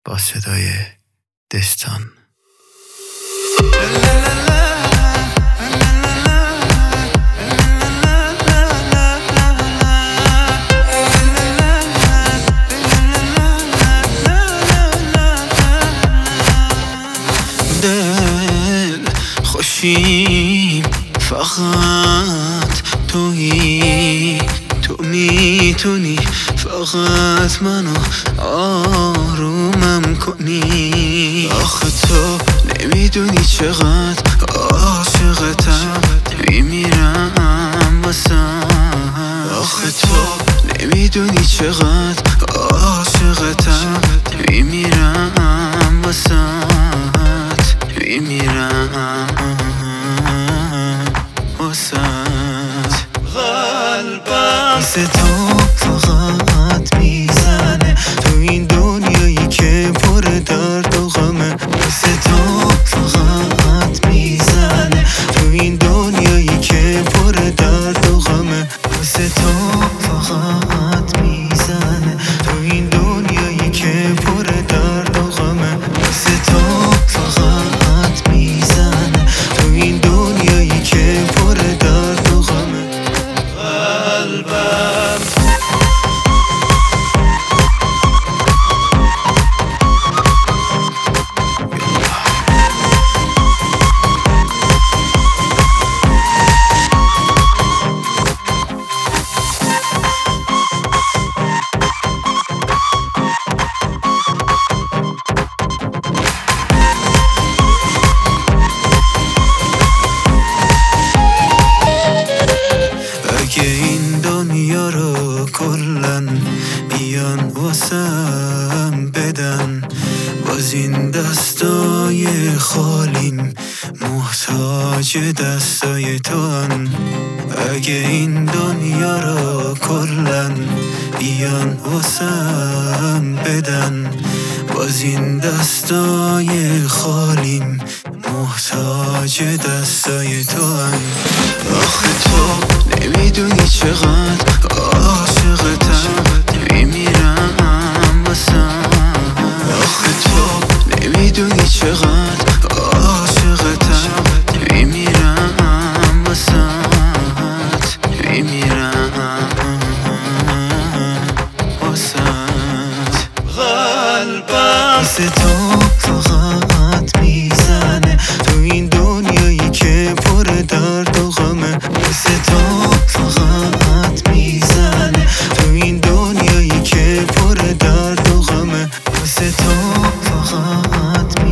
با صدای دستان. دل خوشیم فقط تویی، تو میتونی فقط منو آرومم کنی. آخه تو نمیدونی چقدر عاشقتم، میمیرم واسم. آخه تو نمیدونی چقدر عاشقتم، میمیرم واسات، میمیرم واسات. قلبم مثل تو فقط میزنه تو این دنیایی که پر درد و غمه. مثل تو فقط میزنه تو این دنیایی که پر درد و غمه. مثل تو فقط میزنه تو این دنیایی که پر درد و غمه. مثل تو فقط میزنه تو این دنیایی که پر درد و غمه. قلبم اگه این دنیا رو کلن بیان واسم بدن، باز این دستای خالیم محتاج دستای تو هن. اگه این دنیا رو کلن بیان واسم بدن، باز این دستای خالیم محتاج دستای تو هن. آخه تو نمیدونی چقدر عاشقتم، میمیرم واسم. آخه تو نمیدونی چقدر عاشقتم، میمیرم واسات، میمیرم واسات. قلبم مثل تو فقط میزنه تو این دنیایی که پر درد و غمه. مثل تو فقط میزنه تو این دنیایی که پر درد و غمه. مثل تو فقط